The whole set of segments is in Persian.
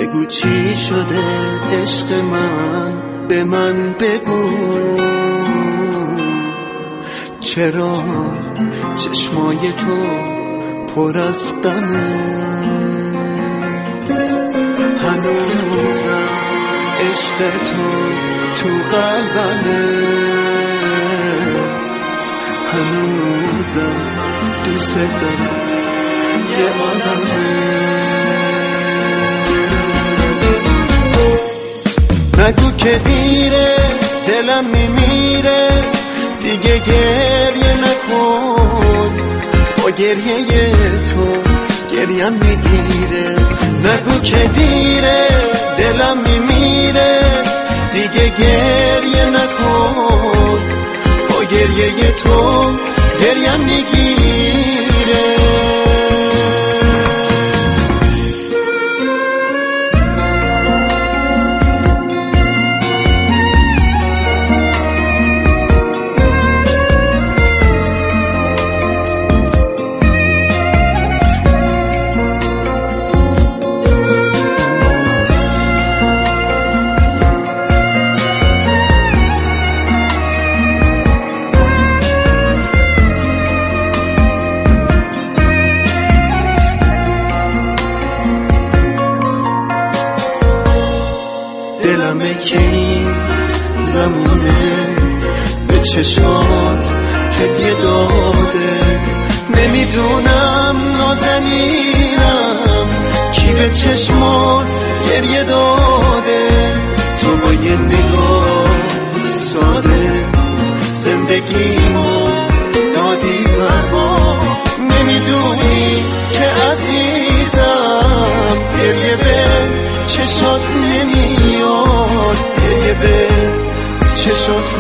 بگو چی شده عشق من، به من بگو چرا چشمای تو پر از غمه. هنوزم عشق تو قلبمه، هنوزم دوست دارم یه عالمه. نگو که دیره دلم میمیره، دیگه گریه نکن، با گریه تو گریم میگیره. نگو که دیره دلم میمیره، دیگه گریه نکن، با گریه تو گریم میگیره. دلمه که این زمونه به چشمات هدیه داده. نمیدونم نازنینم کی به چشمات گریه داده. تو با یه نگاه ساده زندگیمو دادی برباد. نمیدونی که عزیزم گریه به چشات نمیاد، گریه به چشات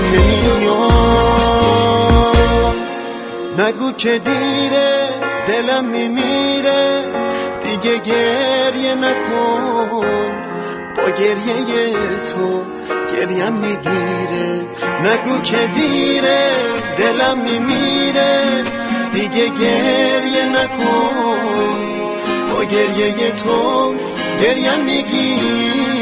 نمیاد. نگو که دیره دلم میمیره، دیگه گریه نکن، با گریه تو گریم میگیره. نگو که دیره دلم میمیره، دیگه گریه نکن، با گریه تو گریم میگیره.